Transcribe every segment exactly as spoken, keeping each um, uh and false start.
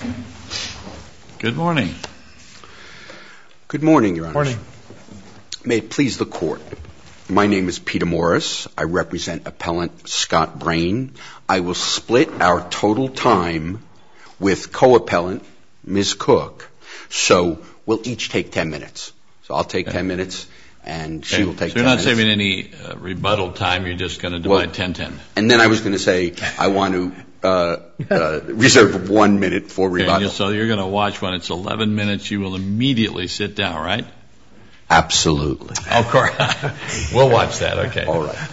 Good morning. Good morning, Your Honor. Morning. May it please the Court. My name is Peter Morris. I represent Appellant Scott Brain. I will split our total time with co-appellant Miz Cook. So we'll each take ten minutes. So I'll take okay. ten minutes, and she okay. will take so ten minutes. So you're not saving any uh, rebuttal time. You're just going to divide ten ten. Well, and then I was going to say I want to uh, uh, reserve one minute for rebuttal. Okay, so you're going to watch when it's eleven minutes. You will immediately sit down, right? Absolutely. Of course. We'll watch that. Okay. All right.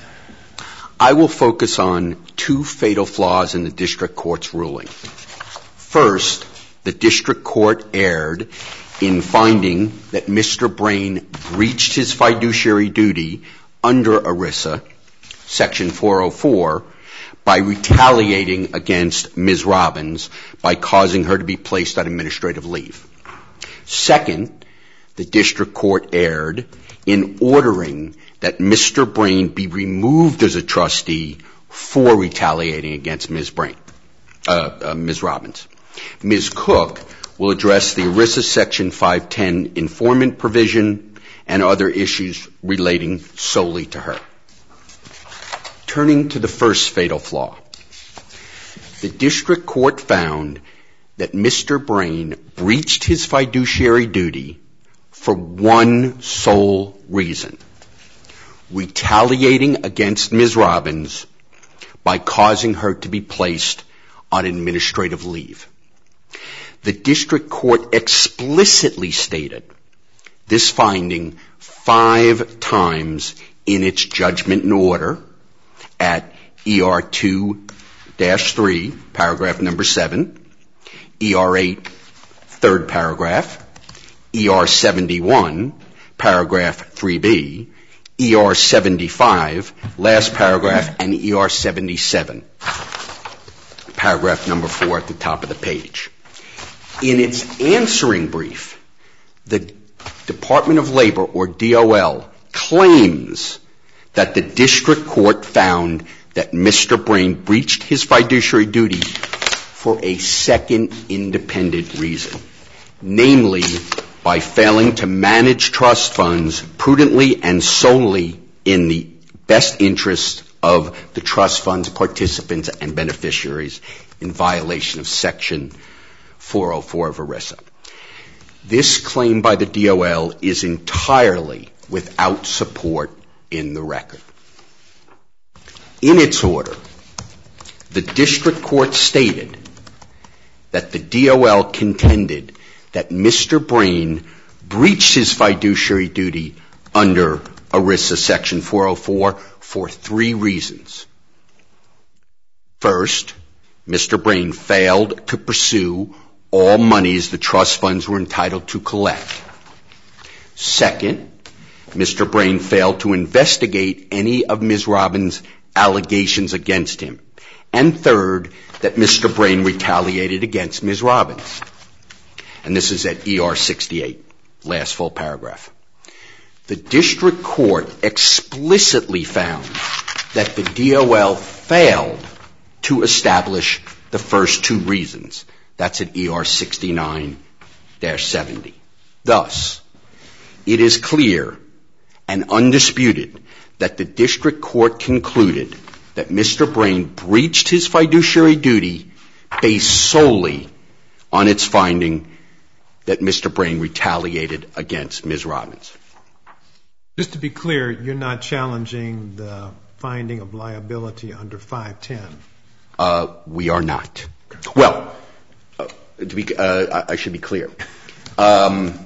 I will focus on two fatal flaws in the district court's ruling. First, the district court erred in finding that Mister Brain breached his fiduciary duty under ERISA, Section four oh four, by retaliating against Miz Robbins by causing her to be placed on administrative leave. Second, the district court erred in ordering that Mister Brain be removed as a trustee for retaliating against Miz Brain, uh, uh, Miz Robbins. Miz Cook will address the ERISA Section five ten informant provision and other issues relating solely to her. Turning to the first fatal flaw, the district court found that Mister Brain breached his fiduciary duty for one sole reason: retaliating against Miz Robbins by causing her to be placed on administrative leave. The district court explicitly stated this finding five times in its judgment and order at E R two dash three, paragraph number seven, E R eight, third paragraph, E R seventy-one, paragraph three B, E R seventy-five, last paragraph, and E R seventy-seven, paragraph number four at the top of the page. In its answering brief, the Department of Labor, or D O L, claims that the district court found that Mister Brain breached his fiduciary duty for a second independent reason, namely by failing to manage trust funds prudently and solely in the best interest of the trust fund's participants and beneficiaries in violation of Section four oh four of ERISA. This claim by the D O L is entirely without support in the record. In its order, the district court stated that the D O L contended that Mister Brain breached his fiduciary duty under ERISA Section four oh four for three reasons. First, Mister Brain failed to pursue all monies the trust funds were entitled to collect. Second, Mister Brain failed to investigate any of Miz Robbins' allegations against him. And third, that Mister Brain retaliated against Miz Robbins. And this is at E R sixty-eight, last full paragraph. The district court explicitly found that the D O L failed to establish the first two reasons. That's at E R sixty-nine dash seventy. Thus, it is clear and undisputed that the district court concluded that Mister Brain breached his fiduciary duty based solely on its finding that Mister Brain retaliated against Miz Robbins. Just to be clear, you're not challenging the finding of liability under five ten? Uh, we are not. Okay. Well, uh, to be, uh, I should be clear. Um,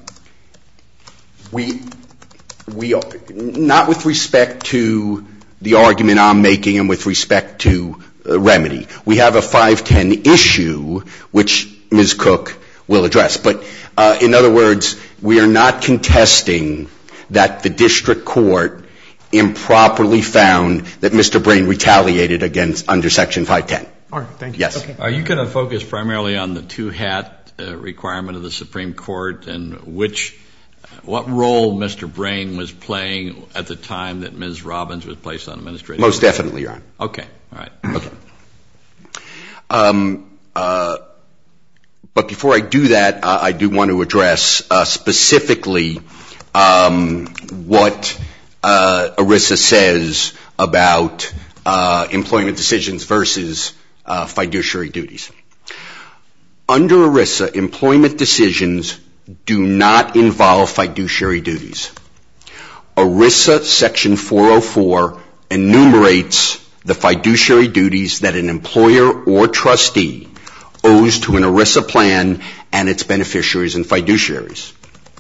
we, we are, not with respect to the argument I'm making and with respect to uh, remedy. We have a five ten issue, which Miz Cook will address. But uh, in other words, we are not contesting that the district court improperly found that Mister Brain retaliated against under Section five ten. All right, thank you. Yes. Okay. Are you going to focus primarily on the two-hat uh, requirement of the Supreme Court and which, what role Mister Brain was playing at the time that Miz Robbins was placed on administrative? Most definitely, Your Honor. Okay. All right. Okay. Um, uh, But before I do that, uh, I do want to address uh, specifically um, what uh, ERISA says about uh, employment decisions versus uh, fiduciary duties. Under ERISA, employment decisions do not involve fiduciary duties. ERISA Section four oh four enumerates the fiduciary duties that an employer or trustee owes to an ERISA plan and its beneficiaries and fiduciaries.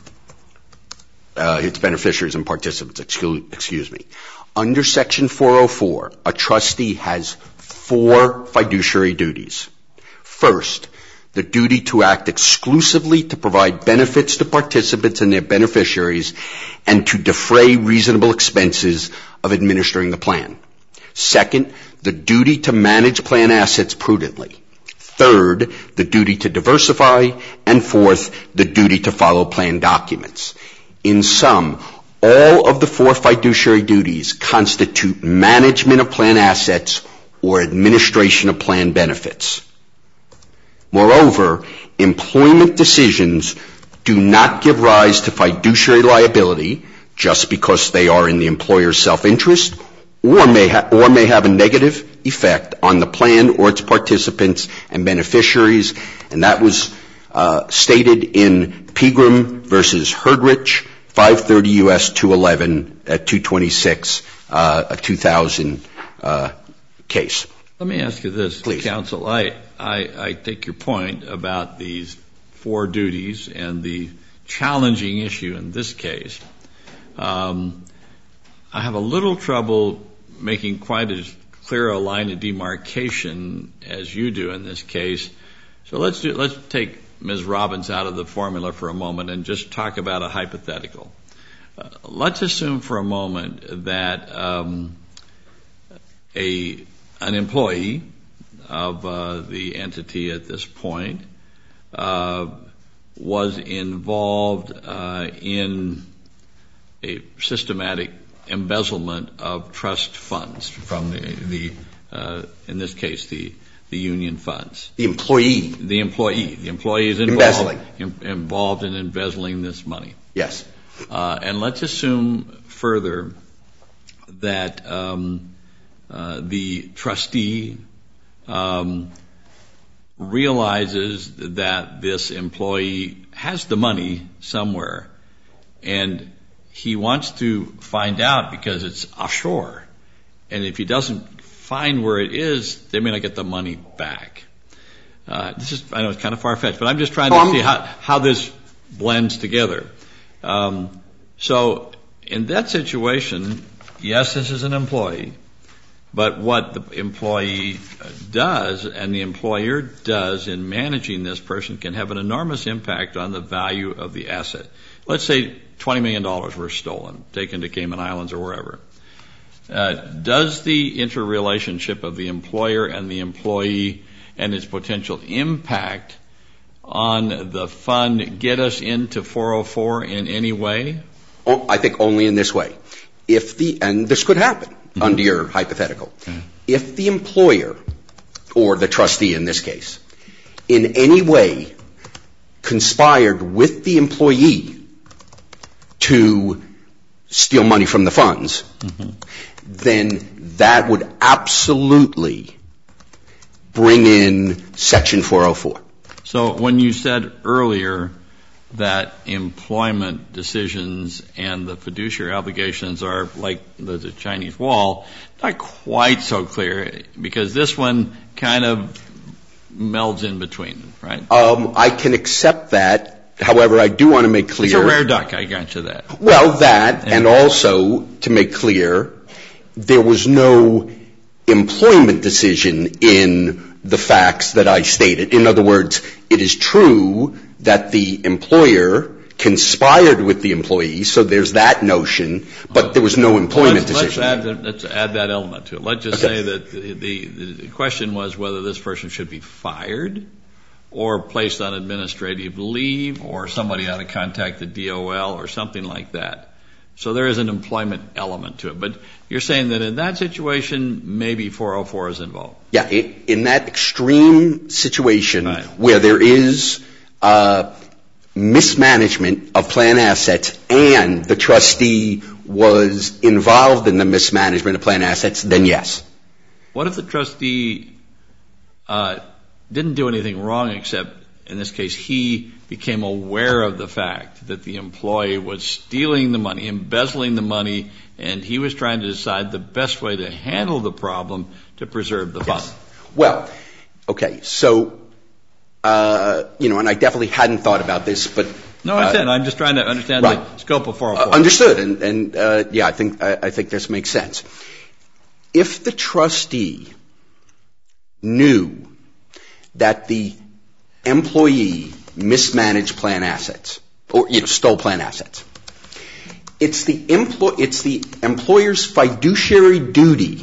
Uh, its beneficiaries and participants, excuse, excuse me. Under Section four oh four, a trustee has four fiduciary duties. First, the duty to act exclusively to provide benefits to participants and their beneficiaries and to defray reasonable expenses of administering the plan. Second, the duty to manage plan assets prudently. Third, the duty to diversify. And fourth, the duty to follow plan documents. In sum, all of the four fiduciary duties constitute management of plan assets or administration of plan benefits. Moreover, employment decisions do not give rise to fiduciary liability just because they are in the employer's self-interest or may, ha- or may have a negative effect on the plan or its participants and beneficiaries, and that was uh, stated in Pegram versus Herdrich, five thirty U S two eleven at two twenty-six, uh, a two thousand uh, case. Let me ask you this, Please. Counsel. I, I, I take your point about these four duties and the challenging issue in this case. Um, I have a little trouble making quite as clear a line of demarcation as you do in this case. So let's do, let's take Miz Robbins out of the formula for a moment and just talk about a hypothetical. Uh, let's assume for a moment that um, a an employee of uh, the entity at this point uh, was involved uh, in a systematic embezzlement of trust funds from the, the uh, in this case, the the union funds. The employee. The employee. The employee is involved, Embezzling. in, involved in embezzling this money. Yes. Uh, and let's assume further that um, uh, the trustee um, realizes that this employee has the money somewhere, and he wants to find out because it's offshore. And if he doesn't find where it is, they may not get the money back. Uh, this is, I know it's kind of far-fetched, but I'm just trying to um, see how, how this blends together. Um, so in that situation, yes, this is an employee, but what the employee does and the employer does in managing this person can have an enormous impact on the value of the asset. Let's say twenty million dollars were stolen, taken to Cayman Islands or wherever. Uh, does the interrelationship of the employer and the employee and its potential impact on the fund get us into four oh four in any way? Oh, I think only in this way. If the, and this could happen mm-hmm. under your hypothetical. Okay. If the employer, or the trustee in this case, in any way conspired with the employee to steal money from the funds, mm-hmm. then that would absolutely bring in Section four oh four. So when you said earlier that employment decisions and the fiduciary obligations are like the, the Chinese wall, not quite so clear, because this one kind of melds in between, right? Um, I can accept that. However, I do want to make clear. It's a rare duck, I got you that. Well, that, and, and also to make clear, there was no employment decision in the facts that I stated. In other words, it is true that the employer conspired with the employee, so there's that notion, but there was no employment well, let's, decision. Let's add, let's add that element to it. Let's just okay. say that the, the, the question was whether this person should be fired or placed on administrative leave, or somebody ought to contact the D O L or something like that. So there is an employment element to it. But you're saying that in that situation, maybe four oh four is involved. Yeah, in that extreme situation right. where there is uh, mismanagement of plan assets and the trustee was involved in the mismanagement of plan assets, then yes. What if the trustee uh, didn't do anything wrong except, in this case, he became aware of the fact that the employee was stealing the money, embezzling the money, and he was trying to decide the best way to handle the problem to preserve the fund? Yes. Well, okay, so, uh, you know, and I definitely hadn't thought about this, but... No, I said, uh, I'm just trying to understand right. the scope of four oh four. Uh, understood, and, and uh, yeah, I think, I, I think this makes sense. If the trustee knew that the employee mismanaged plan assets, or, you know, stole plan assets, it's the, empl- it's the employer's fiduciary duty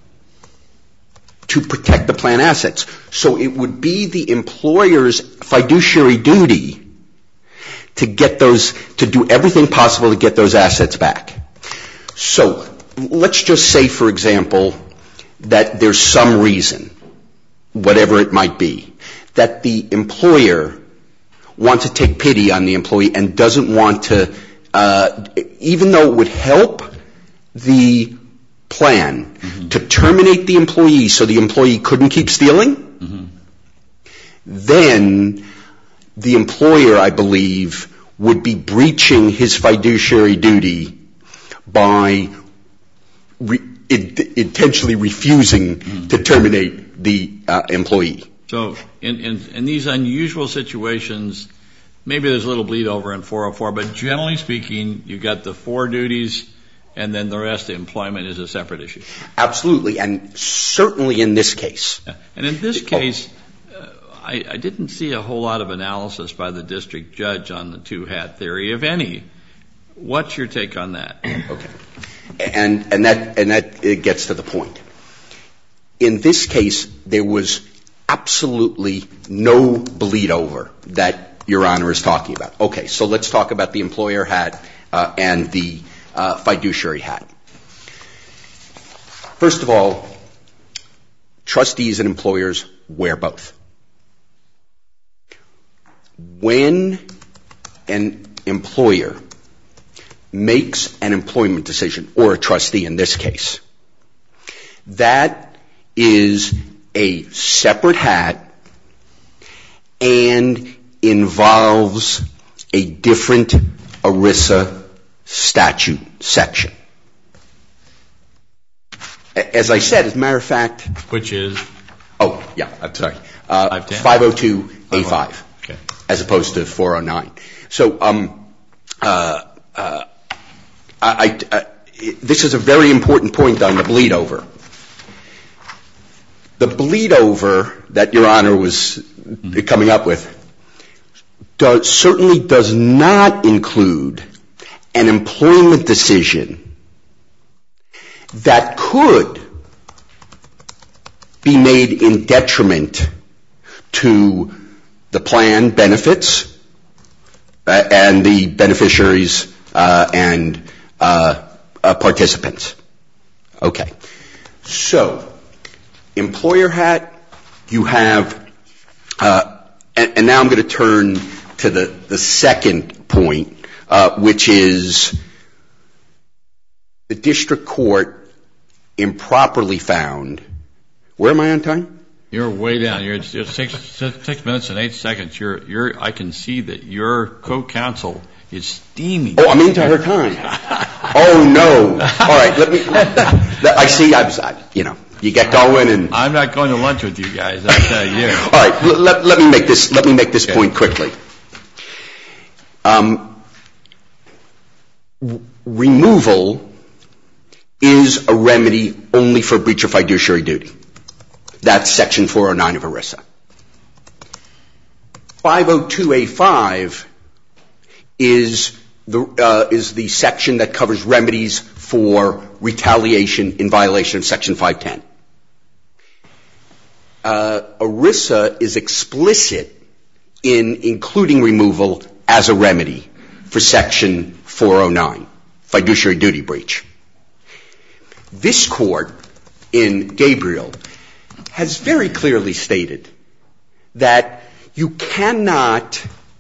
to protect the plan assets. So it would be the employer's fiduciary duty to get those, to do everything possible to get those assets back. So let's just say, for example, that there's some reason, whatever it might be, that the employer wants to take pity on the employee and doesn't want to, uh, even though it would help the plan mm-hmm. to terminate the employee so the employee couldn't keep stealing, mm-hmm. then the employer, I believe, would be breaching his fiduciary duty by re- intentionally refusing mm-hmm. to terminate the uh, employee. So in, in, in these unusual situations, maybe there's a little bleed over in four oh four, but generally speaking, you've got the four duties, and then the rest of employment is a separate issue. Absolutely, and certainly in this case. Yeah. And in this case, uh, I, I didn't see a whole lot of analysis by the district judge on the two-hat theory, if any. What's your take on that? Okay. And, and that, and that it gets to the point. In this case, there was absolutely no bleed over that Your Honor is talking about. Okay, so let's talk about the employer hat uh, and the uh, fiduciary hat. First of all, trustees and employers wear both. When an employer makes an employment decision, or a trustee in this case, that is a separate hat and involves a different ERISA statute section. As I said, as a matter of fact... Which is? Oh, yeah, I'm sorry. Uh, five oh two A five, okay. As opposed to four oh nine. So, um, uh, uh, I, I, I, this is a very important point on the bleed over. The bleed over that Your Honor was mm-hmm. coming up with does, certainly does not include an employment decision that could be made in detriment to the plan benefits uh, and the beneficiaries uh, and uh, uh, participants. Okay. So, employer hat, you have, uh, and, and now I'm going to turn to the, the second point, uh, which is the district court improperly found. Where am I on time? You're way down. You're at six, six minutes and eight seconds. You're, you're, I can see that your co-counsel is steaming. Oh, I'm into her time. Oh, no. All right, let me, I see, I was, I, you know, you get going and... I'm not going to lunch with you guys, I tell you. All right, l- let, let me make this, let me make this okay. point quickly. Um, r- removal is a remedy only for breach of fiduciary duty. That's Section four oh nine of ERISA. five oh two A five is the, uh, is the section that covers remedies for retaliation in violation of Section five ten. Uh, ERISA is explicit in including removal as a remedy for Section four oh nine, fiduciary duty breach. This court in Gabriel has very clearly stated that you cannot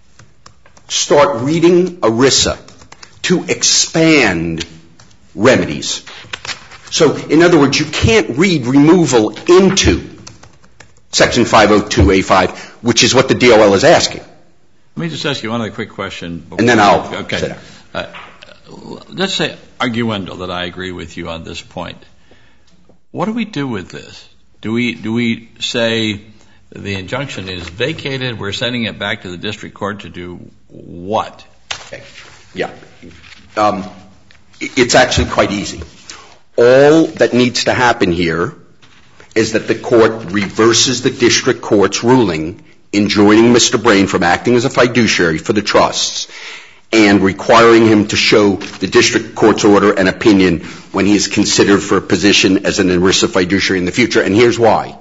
start reading ERISA to expand remedies. So, in other words, you can't read removal into Section five oh two A five, which is what the D O L is asking. Let me just ask you one other quick question. And then I'll okay. sit down. Uh, let's say, arguendo, that I agree with you on this point. What do we do with this? Do we do we say the injunction is vacated, we're sending it back to the district court to do what? Okay. Yeah. Um, it's actually quite easy. All that needs to happen here is that the court reverses the district court's ruling enjoining Mister Brain from acting as a fiduciary for the trusts and requiring him to show the district court's order and opinion when he is considered for a position as an ERISA fiduciary in the future. And here's why.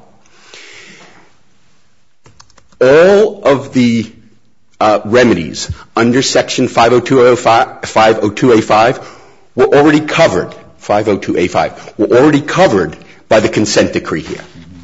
All of the uh, remedies under Section five oh two A five were already covered, five oh two A five, were already covered by the consent decree here.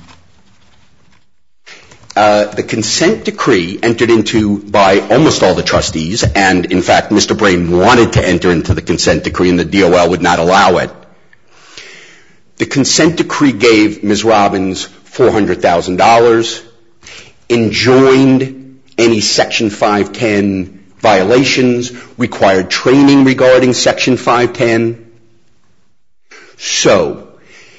Uh, the consent decree entered into by almost all the trustees, and in fact Mister Brain wanted to enter into the consent decree and the D O L would not allow it. The consent decree gave Miz Robbins four hundred thousand dollars, enjoined any Section five ten violations, required training regarding Section five ten. So,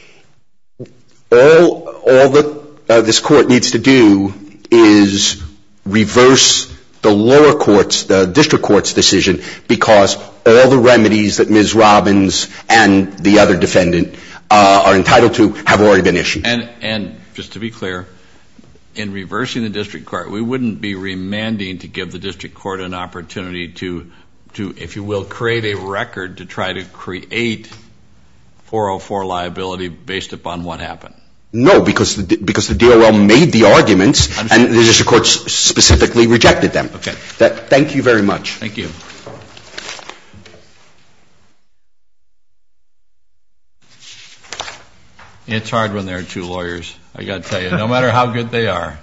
all, all the Uh, this court needs to do is reverse the lower court's, the district court's decision, because all the remedies that Miz Robbins and the other defendant uh, are entitled to have already been issued. And, and just to be clear, in reversing the district court, we wouldn't be remanding to give the district court an opportunity to, to, if you will, create a record to try to create four oh four liability based upon what happened. No, because the, because the D O L made the arguments and the district court specifically rejected them. Okay. That, thank you very much. Thank you. It's hard when there are two lawyers. I got to tell you, no matter how good they are.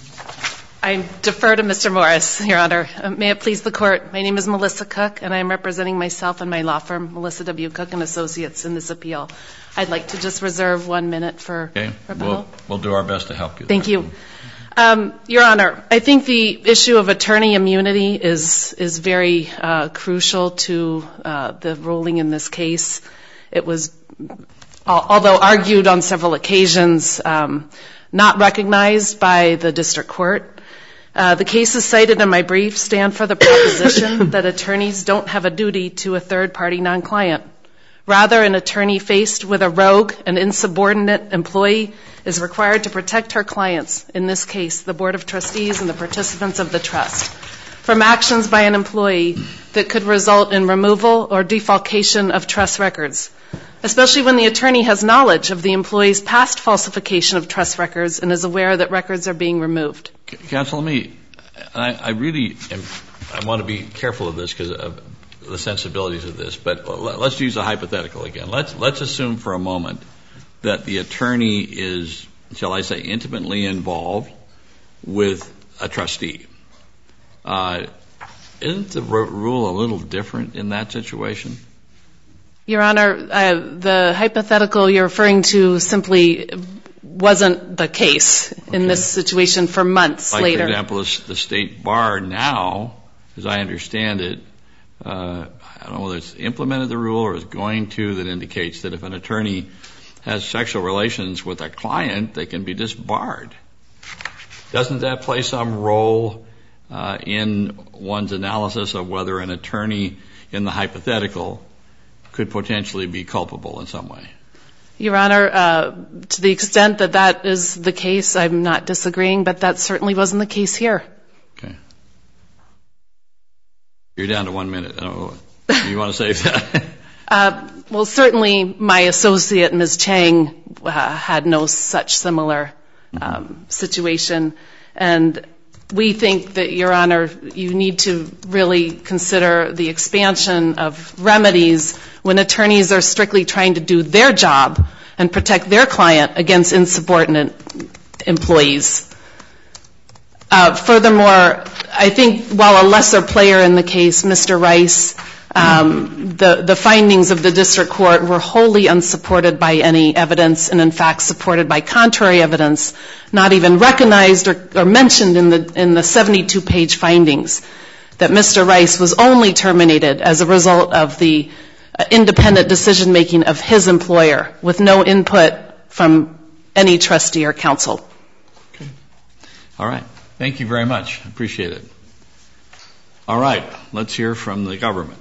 I defer to Mister Morris, Your Honor. Uh, may it please the Court. My name is Melissa Cook, and I am representing myself and my law firm, Melissa W. Cook and Associates, in this appeal. I'd like to just reserve one minute for okay. rebuttal. We'll, we'll do our best to help you. Thank there. you. Um, Your Honor, I think the issue of attorney immunity is is very uh, crucial to uh, the ruling in this case. It was, although argued on several occasions, um, not recognized by the district court. Uh, the cases cited in my brief stand for the proposition that attorneys don't have a duty to a third-party non-client. Rather, an attorney faced with a rogue and insubordinate employee is required to protect her clients, in this case, the Board of Trustees and the participants of the trust, from actions by an employee that could result in removal or defalcation of trust records, especially when the attorney has knowledge of the employee's past falsification of trust records and is aware that records are being removed. Counsel, let me, I, I really am, I want to be careful of this because of the sensibilities of this, but let's use a hypothetical again. Let's, let's assume for a moment that the attorney is, shall I say, intimately involved with a trustee. Uh, isn't the rule a little different in that situation? Your Honor, uh, the hypothetical you're referring to simply wasn't the case okay. in this situation for months like, later. For example, the state bar now, as I understand it, uh, I don't know whether it's implemented the rule or is going to, that indicates that if an attorney has sexual relations with a client, they can be disbarred. Doesn't that play some role uh, in one's analysis of whether an attorney in the hypothetical could potentially be culpable in some way? Your Honor, uh, to the extent that that is the case, I'm not disagreeing, but that certainly wasn't the case here. Okay. You're down to one minute. Oh, you want to save that? uh, well, certainly my associate, Miz Chang, uh, had no such similar um, mm-hmm. situation. And we think that, Your Honor, you need to really consider the expansion of remedies when attorneys are strictly trying to do their job and protect their client against insubordinate employees. Uh, furthermore, I think while a lesser player in the case, Mister Rice, um, the, the findings of the district court were wholly unsupported by any evidence and in fact supported by contrary evidence, not even recognized or, or mentioned in the, in the seventy-two page findings, that Mister Rice was only terminated as a result of the uh, independent decision making of his employer with no input from any trustee or counsel. Okay. All right. Thank you very much. Appreciate it. All right. Let's hear from the government.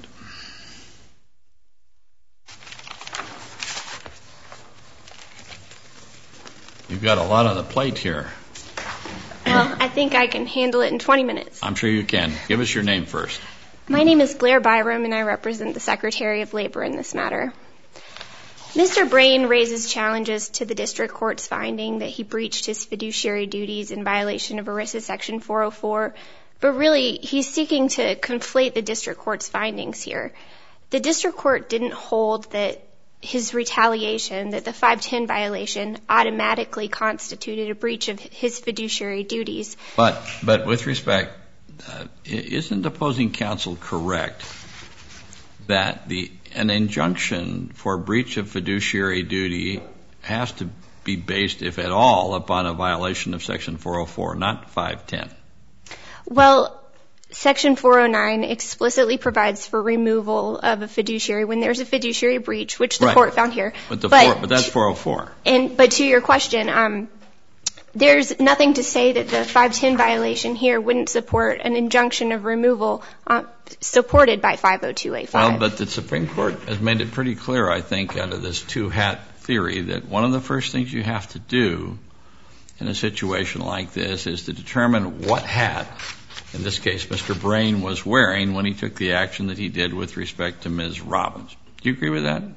You've got a lot on the plate here. Well, I think I can handle it in twenty minutes. I'm sure you can. Give us your name first. My name is Blair Byram, and I represent the Secretary of Labor in this matter. Mister Brain raises challenges to the district court's finding that he breached his fiduciary duties in violation of ERISA Section four oh four, but really he's seeking to conflate the district court's findings here. The district court didn't hold that his retaliation, that the five ten violation automatically constituted a breach of his fiduciary duties. But, but with respect, uh, isn't opposing counsel correct that the an injunction for breach of fiduciary duty has to be based, if at all, upon a violation of Section four oh four, not five ten? Well, Section four oh nine explicitly provides for removal of a fiduciary when there's a fiduciary breach, which the right. court found here. But, the but, four, but that's four oh four. And but to your question, um, there's nothing to say that the five ten violation here wouldn't support an injunction of removal uh, supported by five oh two A five. Well, but the Supreme Court has made it pretty clear, I think, out of this two-hat theory, that one of the first things you have to do in a situation like this is to determine what hat, in this case, Mister Brain was wearing when he took the action that he did with respect to Miz Robbins. Do you agree with that?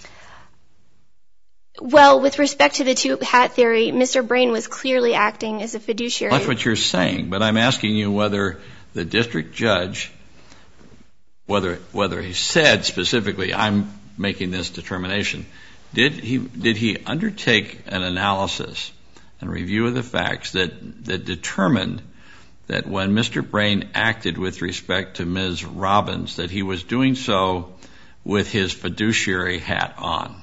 Well, with respect to the two-hat theory, Mister Brain was clearly acting as a fiduciary. That's what you're saying, but I'm asking you whether the district judge, whether whether he said specifically, I'm making this determination, did he did he undertake an analysis and review of the facts that that determined that when Mister Brain acted with respect to Miz Robbins, that he was doing so with his fiduciary hat on?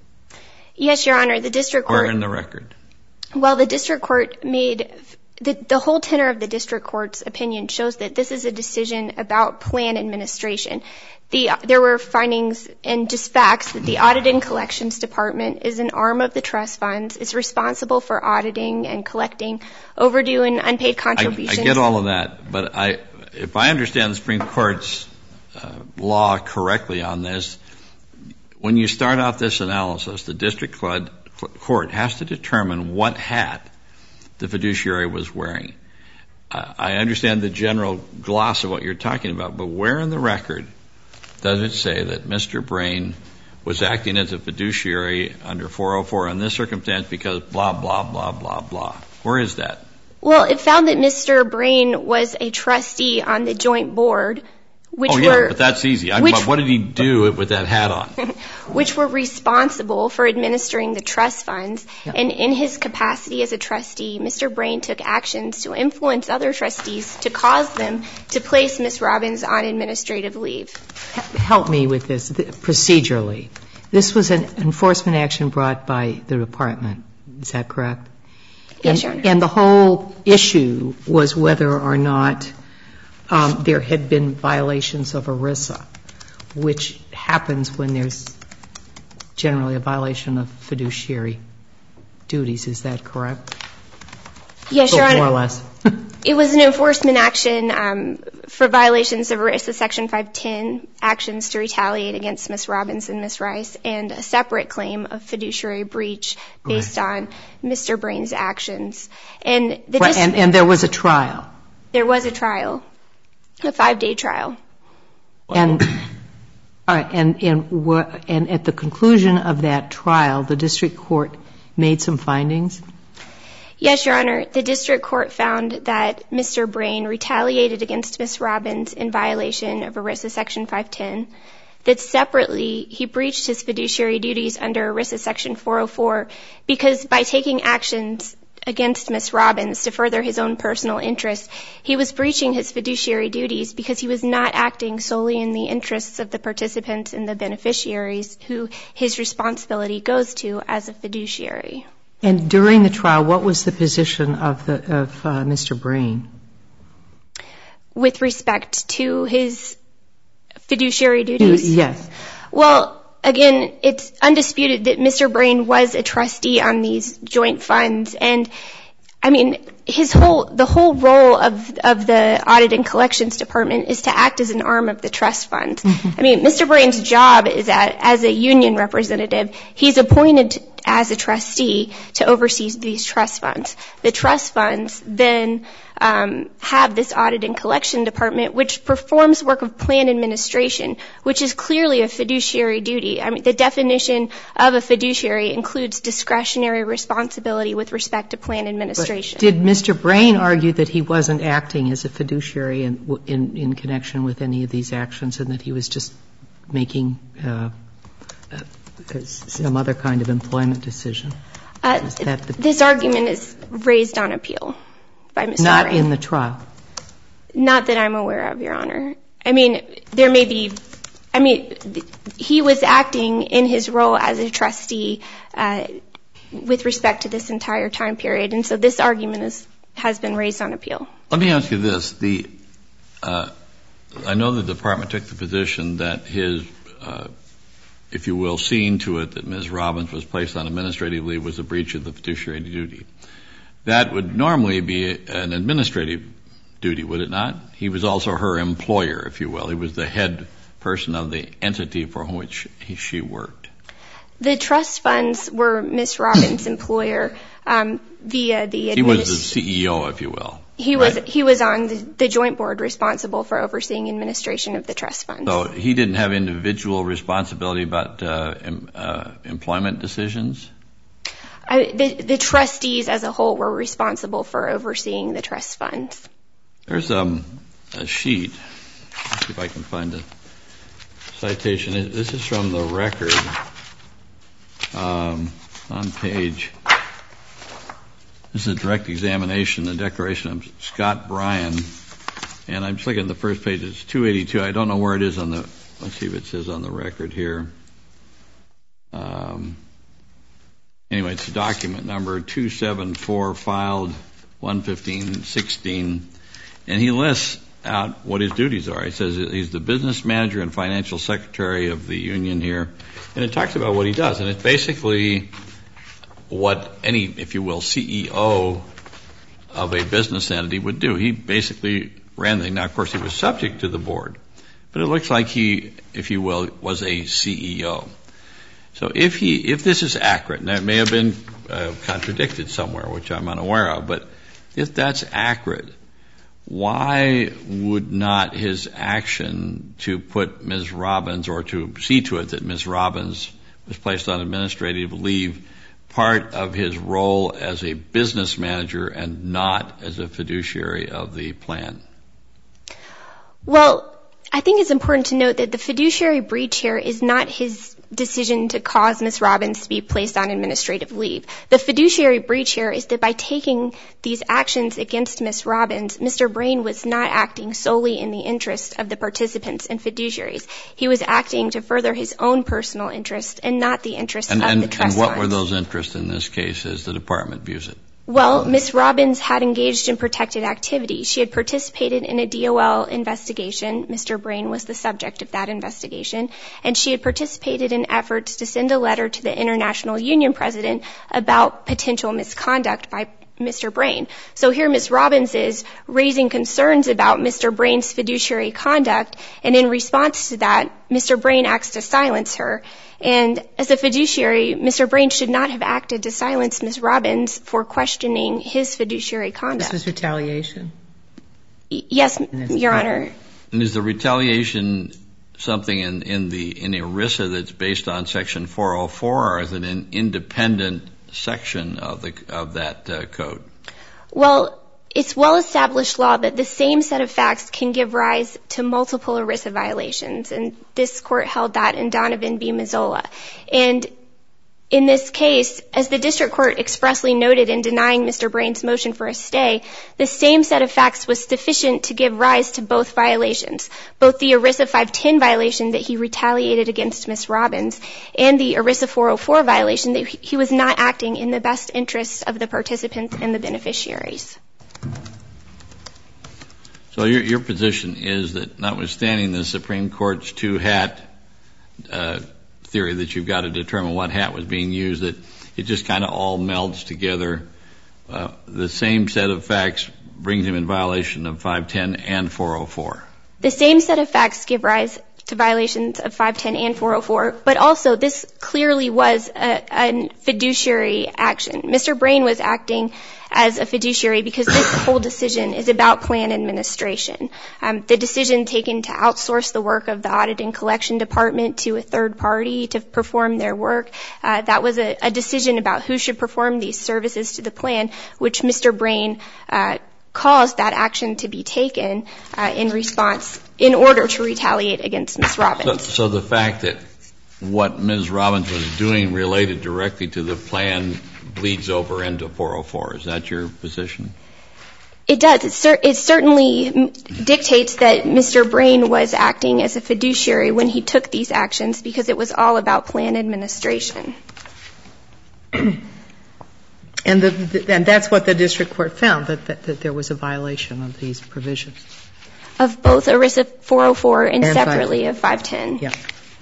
Yes, Your Honor. The district court... Where in the record? Well, the district court made... The, the whole tenor of the district court's opinion shows that this is a decision about plan administration. The, there were findings and just facts that the Audit and Collections Department is an arm of the trust funds, is responsible for auditing and collecting overdue and unpaid contributions. I, I get all of that, but I, if I understand the Supreme Court's uh, law correctly on this, when you start out this analysis, the district court has to determine what hat the fiduciary was wearing. Uh, I understand the general gloss of what you're talking about, but where in the record does it say that Mister Brain was acting as a fiduciary under four oh four in this circumstance because blah, blah, blah, blah, blah? Where is that? Well, it found that Mister Brain was a trustee on the joint board, which oh, yeah, were... but that's easy. I, which, but what did he do with that hat on? Which were responsible for administering the trust funds. Yeah. And in his capacity as a trustee, Mister Brain took actions to influence other trustees to cause them to place Miz Robbins on administrative leave. Help me with this procedurally. This was an enforcement action brought by the department. Is that correct? Yes, and, Your Honor. And the whole issue was whether or not um, there had been violations of ERISA, which happens when there's generally a violation of fiduciary duties. Is that correct? Yes, so Your Honor. More or less. It was an enforcement action um, for violations of ERISA Section five ten, actions to retaliate against Miz Robbins and Miz Rice, and a separate claim of fiduciary breach based right. on Mister Brain's actions. And, the right. dis- and, and there was a trial. There was a trial, a five-day trial. And all right, and and, wh- and at the conclusion of that trial, the district court made some findings? Yes, Your Honor. The district court found that Mister Brain retaliated against Miz Robbins in violation of ERISA Section five ten, that separately he breached his fiduciary duties under ERISA Section four oh four because by taking actions against Miz Robbins to further his own personal interests, he was breaching his fiduciary duties because he was not acting solely in the interests of the participants and the beneficiaries who his responsibility goes to as a fiduciary. And during the trial, what was the position of the of uh, Mister Brain? With respect to his fiduciary duties? Yes. Well, again, it's undisputed that Mister Brain was a trustee on these joint funds, and I mean, his whole the whole role of of the Audit and Collections Department is to act as an arm of the trust funds. Mm-hmm. I mean, Mister Brain's job is that as a union representative, he's appointed as a trustee to oversee these trust funds. The trust funds then um, have this Audit and Collection Department, which performs work of plan administration, which is clearly a fiduciary duty. I mean, the definition of a fiduciary includes discretionary responsibility with respect to plan administration. But did Mister Brain argue that he wasn't acting as a fiduciary in, in, in connection with any of these actions, and that he was just making uh, uh, some other kind of employment decision? Uh, the, this argument is raised on appeal by Mister Not Brain. in the trial? Not that I'm aware of, Your Honor. I mean, there may be, I mean, he was acting in his role as a trustee uh, with respect to this entire time period, and so this argument is, has been raised on appeal. Let me ask you this. The, uh, I know the department took the position that his uh, if you will, seeing to it that Miz Robbins was placed on administrative leave was a breach of the fiduciary duty. That would normally be an administrative duty, would it not? He was also her employer, if you will. He was the head person of the entity for which he, she worked. The trust funds were Miz Robbins' employer um, via the... He was the C E O, if you will. He right? was he was on the, the joint board responsible for overseeing administration of the trust funds. So he didn't have individual responsibility about uh, em, uh, employment decisions? I, the, the trustees as a whole were responsible for overseeing the trust funds. There's um, a sheet. Let's see if I can find a citation. This is from the record um, on page... This is a direct examination, the declaration of Scott Bryan. And I'm just looking at the first page. It's two eighty-two. I don't know where it is on the, let's see if it says on the record here. Um, anyway, it's document number two seventy-four, filed one fifteen sixteen. And he lists out what his duties are. He says he's the business manager and financial secretary of the union here. And it talks about what he does. And it's basically what any, if you will, C E O of a business entity would do. He basically ran the, now of course he was subject to the board, but it looks like he, if you will, was a C E O. So if he, if this is accurate, and that may have been uh, contradicted somewhere, which I'm unaware of, but if that's accurate, why would not his action to put Miz Robbins, or to see to it that Miz Robbins was placed on administrative leave, part of his role as a business manager and not as a fiduciary of the plan? Well, I think it's important to note that the fiduciary breach here is not his decision to cause Miz Robbins to be placed on administrative leave. The fiduciary breach here is that by taking these actions against Miz Robbins, Mister Brain was not acting solely in the interest of the participants and fiduciaries. He was acting to further his own personal interest and not the interest and, of and, the trust And what funds. were those interests in this case as the department views it? Well, Miz Robbins had engaged in protected activity. She had participated in a D O L investigation. Mister Brain was the subject of that investigation. And she had participated in efforts to send a letter to the International Union President about potential misconduct by Mister Brain. So here Miz Robbins is raising concerns about Mister Brain's fiduciary conduct, and in response to that, Mister Brain acts to silence her. And as a fiduciary, Mister Brain should not have acted to silence Miz Robbins for questioning his fiduciary conduct. This was retaliation? Y- yes, Your Honor. And is the retaliation something in, in the in ERISA that's based on Section four oh four, or is it an independent section of the of that uh, code? Well, it's well-established law that the same set of facts can give rise to multiple ERISA violations, and this court held that in Donovan v. Mazzola. And In this case, as the district court expressly noted in denying Mister Brain's motion for a stay, the same set of facts was sufficient to give rise to both violations, both the ERISA five ten violation that he retaliated against Miz Robbins and the ERISA four oh four violation that he was not acting in the best interests of the participants and the beneficiaries. So your, your position is that notwithstanding the Supreme Court's two-hat uh, theory that you've got to determine what hat was being used, that it just kind of all melds together. Uh, the same set of facts brings him in violation of five ten and four oh four. The same set of facts give rise to violations of five ten and four oh four, but also this clearly was a, a fiduciary action. Mister Brain was acting as a fiduciary because this whole decision is about plan administration. Um, the decision taken to outsource the work of the audit and collection department to a third party to perform their work, uh, that was a, a decision about who should perform these services to the plan, which Mister Brain uh, caused that action to be taken uh, in response in order to retaliate against Miz Robbins. So, so the fact that what Miz Robbins was doing related directly to the plan bleeds over into four oh four. Is that your position? It does. It, cer- it certainly dictates that Mister Brain was acting as a fiduciary when he took these actions because it was all about plan administration. And, the, the, and that's what the district court found, that, that, that there was a violation of these provisions. Of both ERISA four oh four and, and separately five. of five ten. Yeah.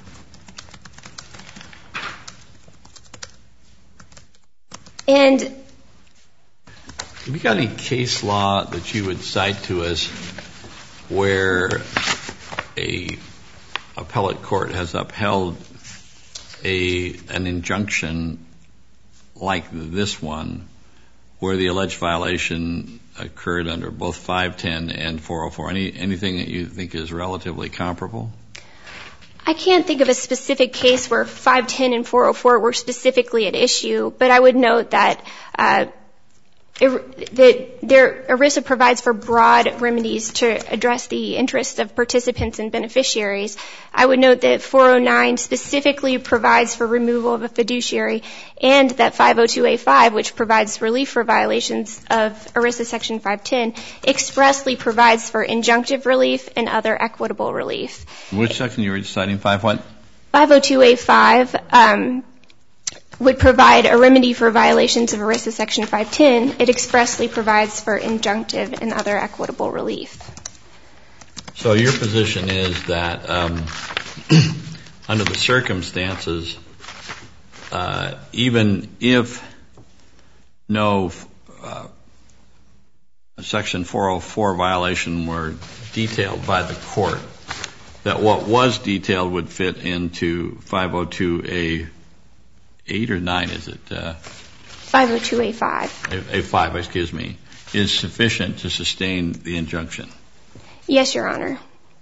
And have you got any case law that you would cite to us where a appellate court has upheld a an injunction like this one where the alleged violation occurred under both five ten and four oh four? Any anything that you think is relatively comparable? I can't think of a specific case where five ten and four oh four were specifically at issue, but I would note that uh, that there, ERISA provides for broad remedies to address the interests of participants and beneficiaries. I would note that four oh nine specifically provides for removal of a fiduciary, and that five oh two A five, which provides relief for violations of ERISA Section five ten, expressly provides for injunctive relief and other equitable relief. Which section you were citing? Five what? five oh two A five um, would provide a remedy for violations of ERISA Section five ten. It expressly provides for injunctive and other equitable relief. So your position is that um, under the circumstances, uh, even if no uh, Section four oh four violation were detailed by the court, that what was detailed would fit into five oh two A eight or nine, is it? Uh, five oh two A five. A five, excuse me, is sufficient to sustain the injunction. Yes, Your Honor.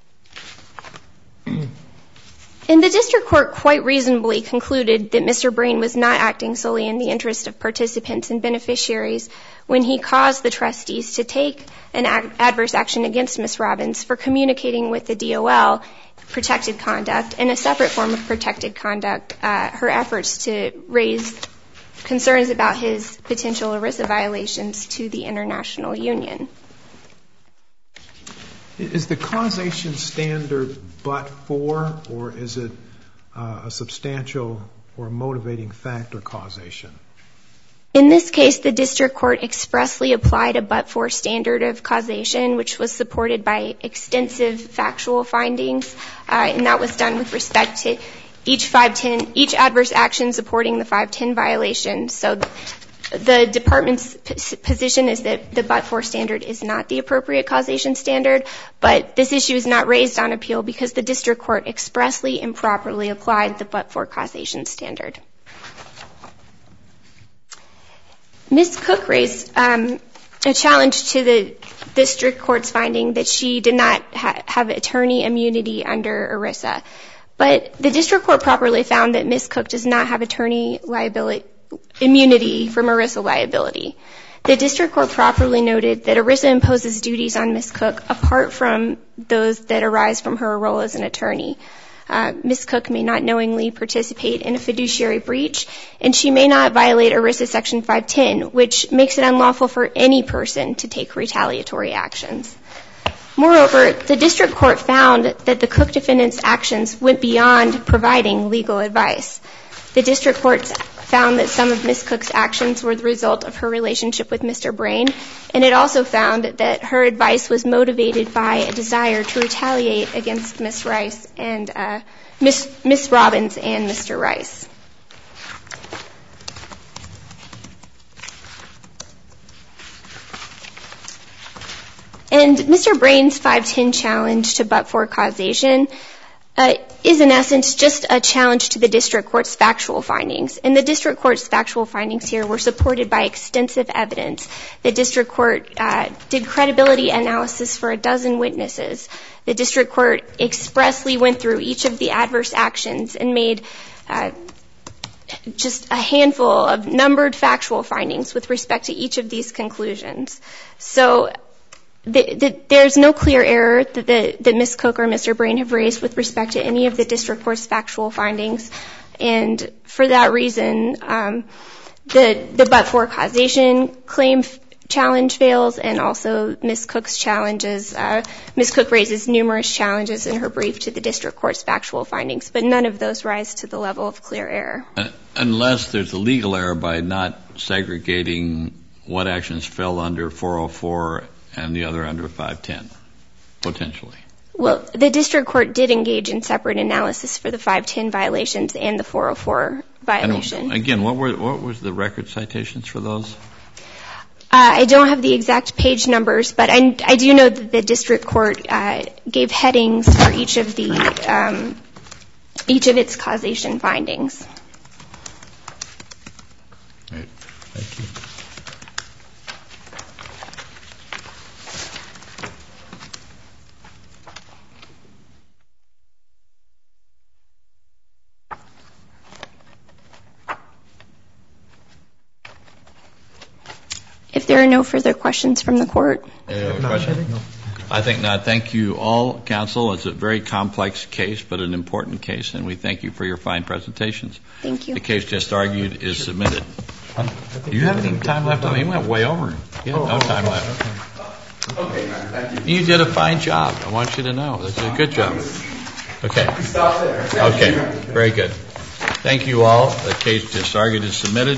And the district court quite reasonably concluded that Mister Brain was not acting solely in the interest of participants and beneficiaries when he caused the trustees to take an ad- adverse action against Miz Robbins for communicating with the D O L, protected conduct, and a separate form of protected conduct, uh, her efforts to raise concerns about his potential ERISA violations to the International Union. Is the causation standard but for, or is it uh, a substantial or motivating factor causation? In this case, the district court expressly applied a but-for standard of causation, which was supported by extensive factual findings, uh, and that was done with respect to each five ten, each adverse action supporting the five ten violation. So the department's p- position is that the but-for standard is not the appropriate causation standard, but this issue is not raised on appeal because the district court expressly and properly applied the but-for causation standard. Miz Cook raised um, a challenge to the district court's finding that she did not ha- have attorney immunity under ERISA. But the district court properly found that Miz Cook does not have attorney liability, immunity from ERISA liability. The district court properly noted that ERISA imposes duties on Miz Cook apart from those that arise from her role as an attorney. uh, Miz Cook may not knowingly participate in a fiduciary breach, and she may not violate ERISA Section five ten, which makes it unlawful for any person to take retaliatory actions. Moreover, the district court found that the Cook defendant's actions went beyond providing legal advice. The district court found that some of Miz Cook's actions were the result of her relationship with Mister Brain, and it also found that her advice was motivated by a desire to retaliate against Miz Rice and uh, Miss Miss Robbins and Mister Rice. And Mister Brain's five ten challenge to but-for causation uh, is in essence just a challenge to the district court's factual findings. And the district court's factual findings here were supported by extensive evidence. The district court uh, did credibility analysis for a dozen witnesses. The district court expressly went through each of the adverse actions and made uh, just a handful of numbered factual findings with respect to each of these conclusions. So The, the, there's no clear error that, the, that Miz Cook or Mister Brain have raised with respect to any of the district court's factual findings. And for that reason, um, the, the but-for causation claim f- challenge fails, and also Miz Cook's challenges. Uh, Miz Cook raises numerous challenges in her brief to the district court's factual findings, but none of those rise to the level of clear error. Uh, unless there's a legal error by not segregating what actions fell under four oh four and the other under five ten, potentially. Well, the district court did engage in separate analysis for the five ten violations and the four oh four violation. And again, what were what was the record citations for those? Uh, I don't have the exact page numbers, but I, I do know that the district court uh, gave headings for each of the um, each of its causation findings. Right. Thank you. If there are no further questions from the court. Any other questions? I think not. Thank you all, counsel. It's a very complex case, but an important case, and we thank you for your fine presentations. Thank you. The case just argued is submitted. Do you have any time left? You went way over. You have no time left. Okay, man. Thank you. You did a fine job. I want you to know. That's a good job. Okay. Stop there. Okay. Very good. Thank you all. The case just argued is submitted.